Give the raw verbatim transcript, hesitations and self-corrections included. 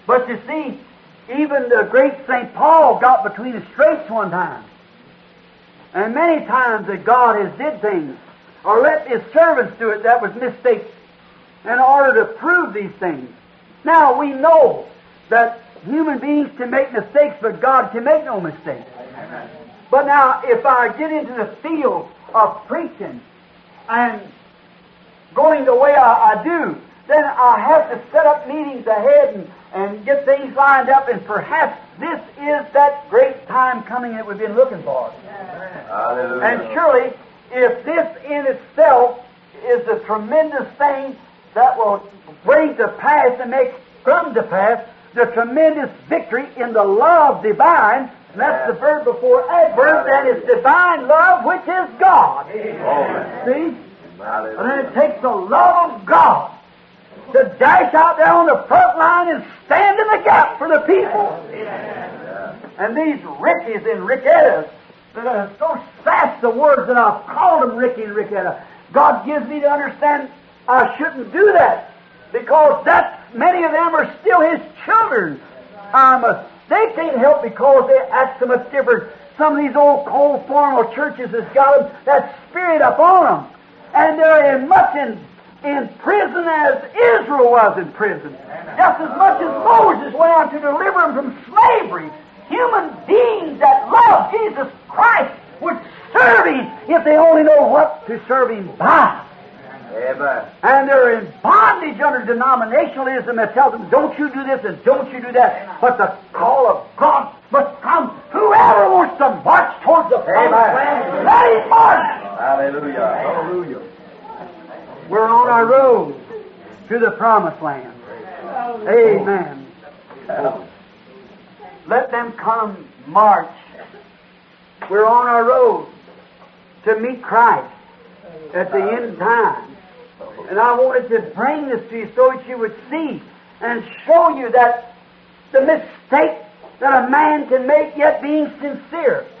But you see, even the great Saint Paul got between the straits one time. And many times that God has did things, or let His servants do it, that was mistakes, in order to prove these things. Now, we know that human beings can make mistakes, but God can make no mistakes. Amen. But now, if I get into the field of preaching and going the way I, I do, then I have to set up meetings ahead and, and get things lined up, and perhaps this is that great time coming that we've been looking for. Hallelujah. And surely, if this in itself is a tremendous thing that will bring to pass and make come to pass the tremendous victory in the love divine, and that's the verb before adverb, that is divine love, which is God. Amen. See? Hallelujah. And then it takes the love of God to dash out there on the front line and stand in the gap for the people. Yeah. And these Rickies and Rickettas that are so sass the words that I've called them Ricky and Ricketta, God gives me to understand I shouldn't do that, because that's, many of them are still His children. Um, they can't help because they act so much different. Some of these old cold formal churches has got them, that spirit up on them. And they're as much in, in prison as Israel was in prison. Just as much as Moses went on to deliver them from slavery. Human beings that love Jesus Christ would serve Him if they only know what to serve Him by. Amen. And they're in bondage under denominationalism that tells them, don't you do this and don't you do that. But the call of God must come. Whoever wants to march towards the promised land, let him march. Hallelujah. Hallelujah. We're on our road to the promised land. Amen. Let them come march. We're on our road to meet Christ at the end time. And I wanted to bring this to you so that you would see and show you that the mistake that a man can make yet being sincere.